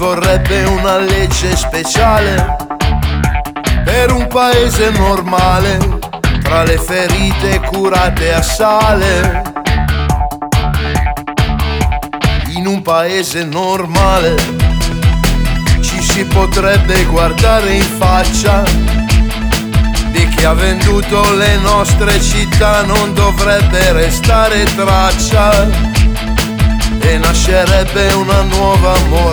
vorrebbe una legge speciale per un paese normale, tra le ferite curate a sale. In un paese normale ci si potrebbe guardare in faccia, di chi ha venduto le nostre città non dovrebbe restare traccia, e nascerebbe una nuova morale.